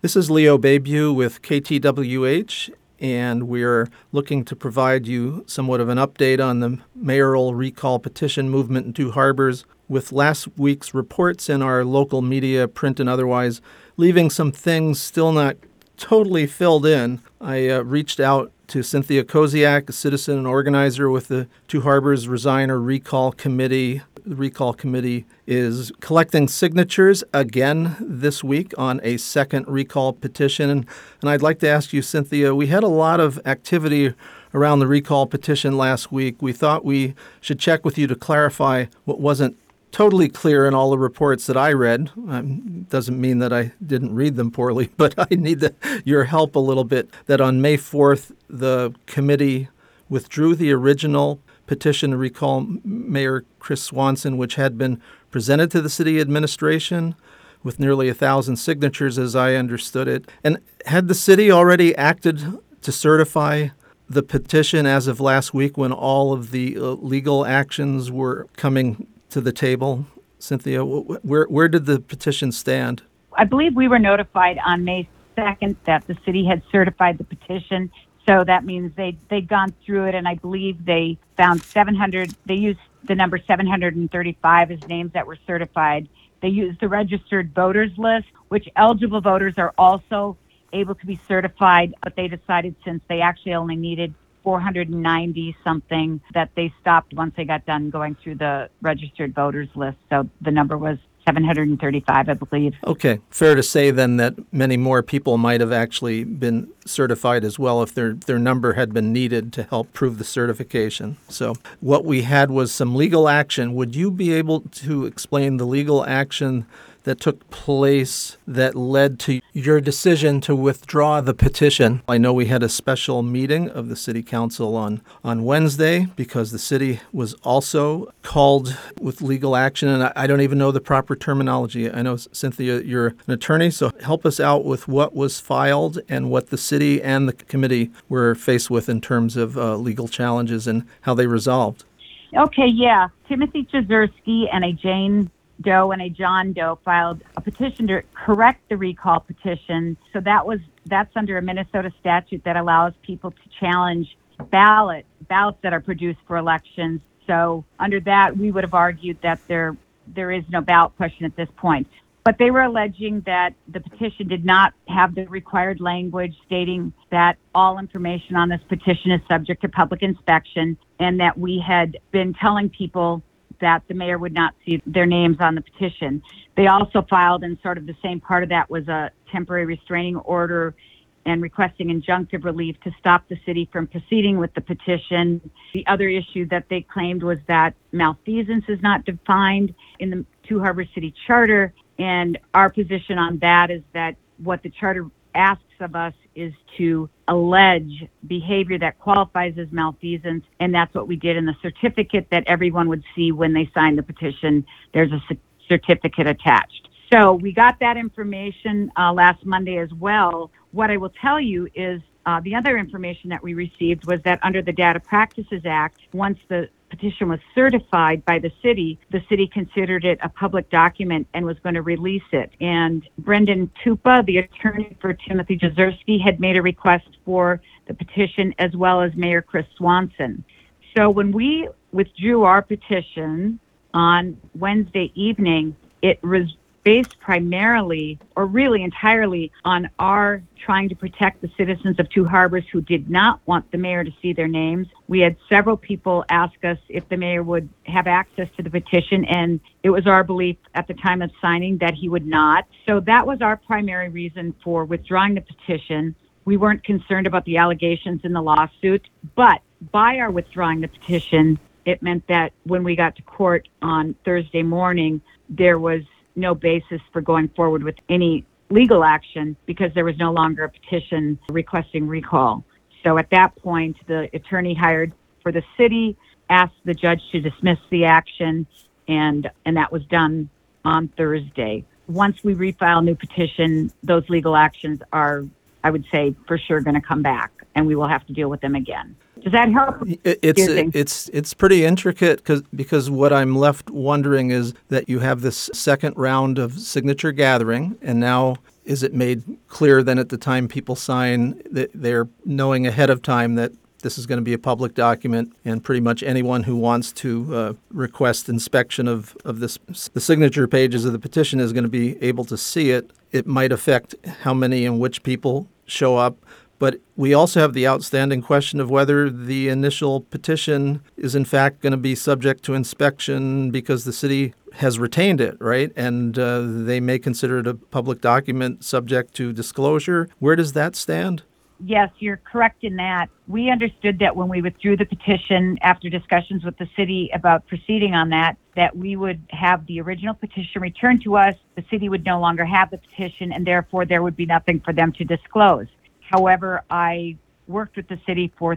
This is Leo Bayview with KTWH, and we're looking to provide you somewhat of an update on the mayoral recall petition movement in Two Harbors, with last week's reports in our local media, print and otherwise, leaving some things still not totally filled in. I reached out to Cynthia Koziak, a citizen and organizer with the Two Harbors Resigner Recall Committee. The Recall Committee is collecting signatures again this week on a second recall petition. And I'd like to ask you, Cynthia, we had a lot of activity around the recall petition last week. We thought we should check with you to clarify what wasn't totally clear in all the reports that I read. Doesn't mean that I didn't read them poorly, but I need your help a little bit. That on May 4th, the committee withdrew the original petition to recall Mayor Chris Swanson, which had been presented to the city administration with nearly 1,000 signatures, as I understood it. And had the city already acted to certify the petition as of last week when all of the legal actions were coming to the table? Cynthia, where did the petition stand? I believe we were notified on May 2nd that the city had certified the petition. So that means they'd gone through it, and I believe they found 700. They used the number 735 as names that were certified. They used the registered voters list, which eligible voters are also able to be certified, but they decided since they actually only needed 490 something that they stopped once they got done going through the registered voters list. So the number was 735, I believe. Okay. Fair to say then that many more people might have actually been certified as well if their number had been needed to help prove the certification. So what we had was some legal action. Would you be able to explain the legal action that took place that led to your decision to withdraw the petition? I know we had a special meeting of the City Council on Wednesday because the city was also called with legal action, and I don't even know the proper terminology. I know, Cynthia, you're an attorney, so help us out with what was filed and what the city and the committee were faced with in terms of legal challenges and how they resolved. Okay, yeah. Timothy Jazerski and a Jane Doe and a John Doe filed a petition to correct the recall petition. So that's under a Minnesota statute that allows people to challenge ballots that are produced for elections. So under that, we would have argued that there is no ballot question at this point. But they were alleging that the petition did not have the required language stating that all information on this petition is subject to public inspection, and that we had been telling people that the mayor would not see their names on the petition. They also filed, and sort of the same part of that was a temporary restraining order and requesting injunctive relief to stop the city from proceeding with the petition. The other issue that they claimed was that malfeasance is not defined in the Two Harbors City Charter, and our position on that is that what the charter asks of us is to allege behavior that qualifies as malfeasance, and that's what we did in the certificate that everyone would see when they signed the petition. There's a certificate attached. So we got that information last Monday as well. What I will tell you is the other information that we received was that under the Data Practices Act, once the petition was certified by the city considered it a public document and was going to release it. And Brendan Tupa, the attorney for Timothy Jazerski, had made a request for the petition, as well as Mayor Chris Swanson. So when we withdrew our petition on Wednesday evening, it was based primarily, or really entirely, on our trying to protect the citizens of Two Harbors who did not want the mayor to see their names. We had several people ask us if the mayor would have access to the petition, and it was our belief at the time of signing that he would not. So that was our primary reason for withdrawing the petition. We weren't concerned about the allegations in the lawsuit, but by our withdrawing the petition, it meant that when we got to court on Thursday morning, there was no basis for going forward with any legal action because there was no longer a petition requesting recall. So at that point, the attorney hired for the city asked the judge to dismiss the action, and that was done on Thursday. Once we refile a new petition, those legal actions are, I would say, for sure going to come back, and we will have to deal with them again. Does that help? It's pretty intricate because what I'm left wondering is that you have this second round of signature gathering, and now Is it made clear then at the time people sign that they're knowing ahead of time that this is going to be a public document, and pretty much anyone who wants to request inspection of the signature pages of the petition is going to be able to see it? It might affect how many and which people show up, but we also have the outstanding question of whether the initial petition is in fact going to be subject to inspection because the city has retained it, right? And they may consider it a public document subject to disclosure. Where does that stand? Yes, you're correct in that. We understood that when we withdrew the petition after discussions with the city about proceeding on that we would have the original petition returned to us. The city would no longer have the petition, and therefore there would be nothing for them to disclose. However, I worked with the city for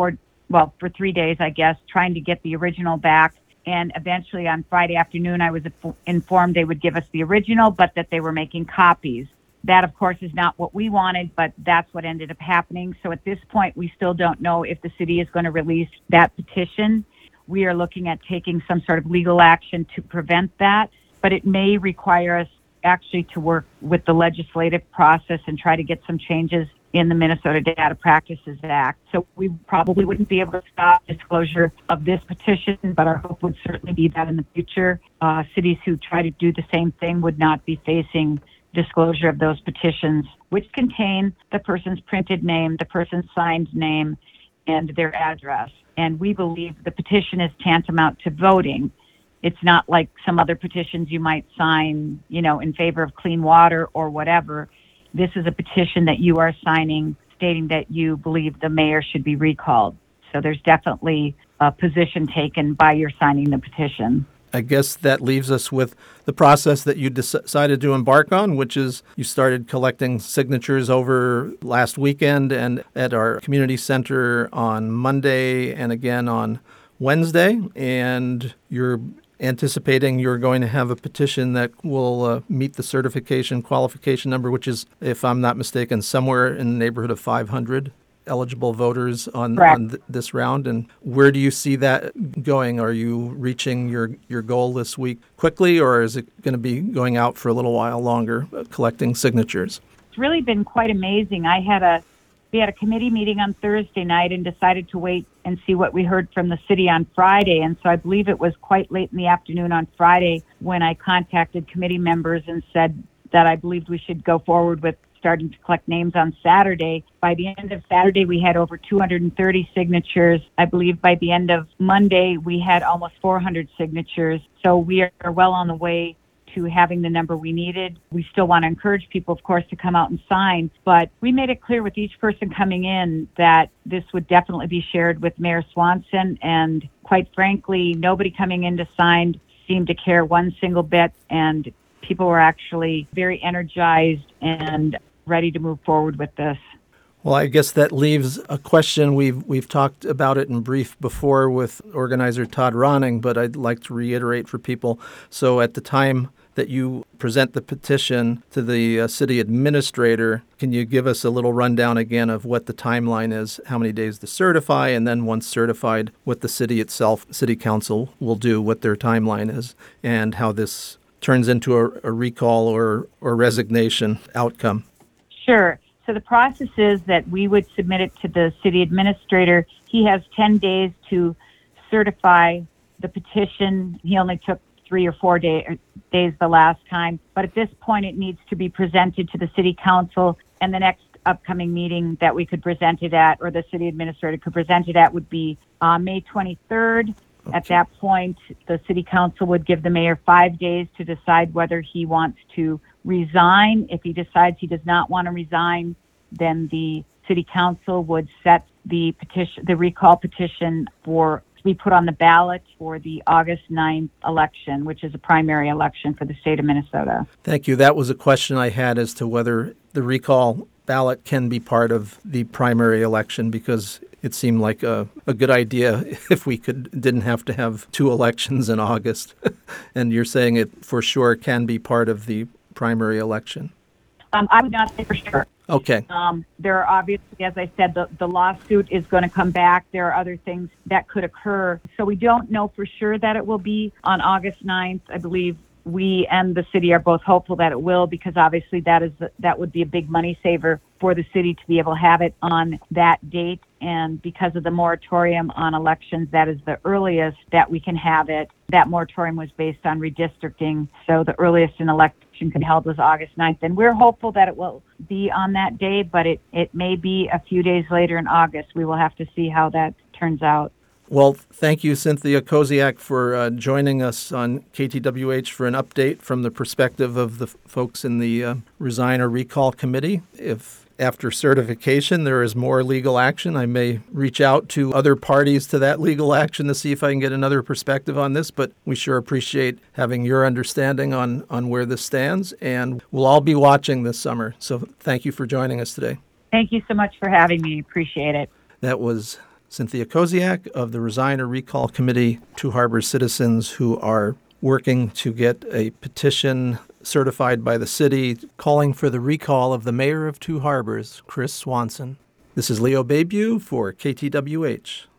3 days, I guess, trying to get the original back. And eventually on Friday afternoon, I was informed they would give us the original, but that they were making copies. That, of course, is not what we wanted, but that's what ended up happening. So at this point, we still don't know if the city is going to release that petition. We are looking at taking some sort of legal action to prevent that, but it may require us actually to work with the legislative process and try to get some changes in the Minnesota Data Practices Act. So we probably wouldn't be able to stop disclosure of this petition, but our hope would certainly be that in the future, cities who try to do the same thing would not be facing disclosure of those petitions, which contain the person's printed name, the person's signed name, and their address. And we believe the petition is tantamount to voting. It's not like some other petitions you might sign, in favor of clean water or whatever. This is a petition that you are signing stating that you believe the mayor should be recalled. So there's definitely a position taken by your signing the petition. I guess that leaves us with the process that you decided to embark on, which is you started collecting signatures over last weekend and at our community center on Monday and again on Wednesday. And you're anticipating you're going to have a petition that will meet the certification qualification number, which is, if I'm not mistaken, somewhere in the neighborhood of 500 eligible voters on this round. And where do you see that going? Are you reaching your goal this week quickly, or is it going to be going out for a little while longer, collecting signatures? It's really been quite amazing. We had a committee meeting on Thursday night and decided to wait and see what we heard from the city on Friday. And so I believe it was quite late in the afternoon on Friday when I contacted committee members and said that I believed we should go forward with starting to collect names on Saturday. By the end of Saturday, we had over 230 signatures. I believe by the end of Monday, we had almost 400 signatures. So we are well on the way to having the number we needed. We still want to encourage people, of course, to come out and sign, but we made it clear with each person coming in that this would definitely be shared with Mayor Swanson, and quite frankly, nobody coming in to sign seemed to care one single bit, and people were actually very energized and ready to move forward with this. Well, I guess that leaves a question. We've talked about it in brief before with organizer Todd Ronning, but I'd like to reiterate for people. So at the time that you present the petition to the city administrator, can you give us a little rundown again of what the timeline is, how many days to certify, and then once certified, what the city itself, city council, will do, what their timeline is, and how this turns into a recall or resignation outcome? Sure. So the process is that we would submit it to the city administrator. He has 10 days to certify the petition. He only took 3 or 4 days the last time. But at this point, it needs to be presented to the city council, and the next upcoming meeting that we could present it at, or the city administrator could present it at, would be May 23rd. At that point, the city council would give the mayor 5 days to decide whether he wants to resign. If he decides he does not want to resign, then the city council would set the recall petition to be put on the ballot for the August 9th election, which is a primary election for the state of Minnesota. Thank you. That was a question I had as to whether the recall ballot can be part of the primary election, because it seemed like a good idea if we didn't have to have 2 elections in August. And you're saying it for sure can be part of the primary election? I would not say for sure. Okay. There are obviously, as I said, the lawsuit is going to come back. There are other things that could occur. So we don't know for sure that it will be on August 9th. I believe we and the city are both hopeful that it will, because obviously that would be a big money saver for the city to be able to have it on that date. And because of the moratorium on elections, that is the earliest that we can have it. That moratorium was based on redistricting, so the earliest an election could be held was August 9th. And we're hopeful that it will be on that day, but it may be a few days later in August. We will have to see how that turns out. Well, thank you, Cynthia Koziak, for joining us on KTWH for an update from the perspective of the folks in the Resign or Recall Committee. If after certification there is more legal action, I may reach out to other parties to that legal action to see if I can get another perspective on this, but we sure appreciate having your understanding on where this stands, and we'll all be watching this summer. So thank you for joining us today. Thank you so much for having me. Appreciate it. That was Cynthia Koziak of the Resign or Recall Committee, Two Harbors citizens who are working to get a petition certified by the city calling for the recall of the mayor of Two Harbors, Chris Swanson. This is Leo Bayview for KTWH.